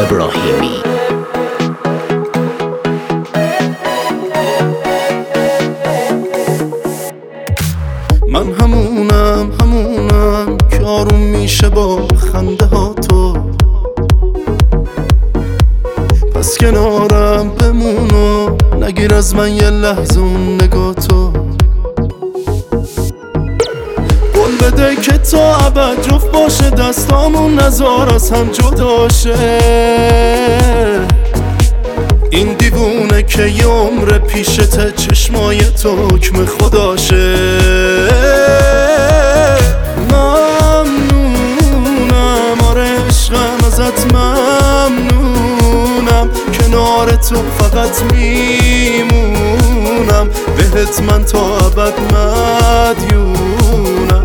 ابراهیمی. من همونم که آروم میشه با خنده ها تو، پس کنارم بمون و نگیر از من یه لحظه اون نگاه تو. قول بده که تا ابد جفت باشه، دستامون نذار از هم جدا شه. این دیوونه که یه عمر پیشته، چشمای تو حکم خداشه. ممنونم، آره عشقم ازت ممنونم، کنار تو فقط میمونم، بهت من تا ابد مدیونم.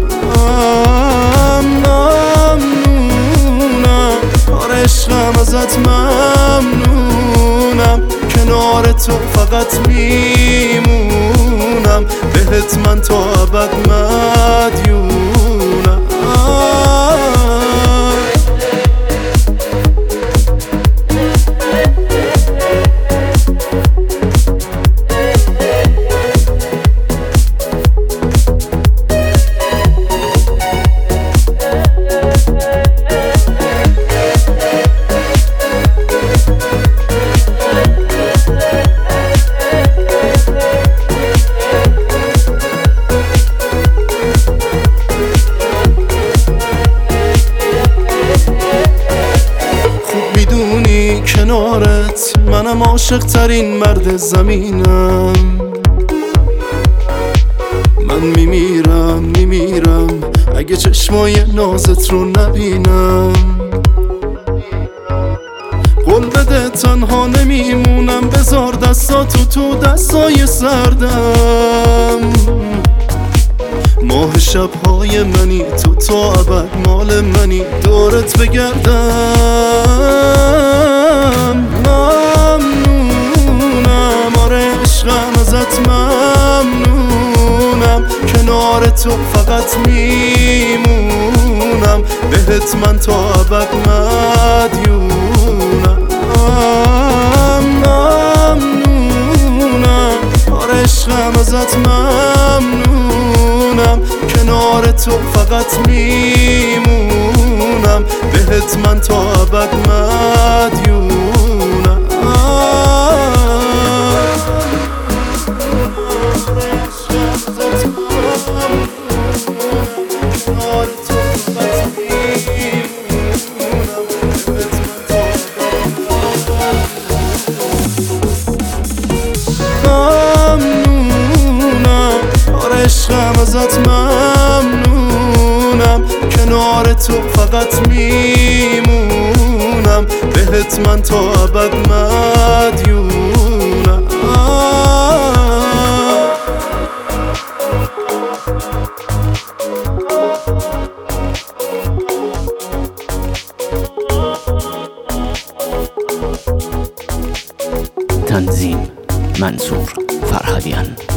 ممنونم، آره عشقم ازت ممنونم، کنار تو فقط میمونم، بهت من تا ابد مدیونم. کنارت منم عاشق ترین مرد زمینم. من میمیرم اگه چشمای نازت رو نبینم. قول بده تنها نمیمونم، بذار دستاتو تو دستای سردم. ماه شبهای منی تو، تا ابد مال منی، دورت بگردم. ممنونم، آره عشقم ازت ممنونم، کنار تو فقط میمونم، بهت من تا ابد مدیونم. ممنونم، آره عشقم ازت ممنونم، کنار تو فقط میمونم، بهت من تا ابد مدیونم. ممنونم، آره عشقم ازت ممنونم، کنار تو فقط میمونم، بهت من تا ابد مدیونم. تنظیم منصور فرهادیان.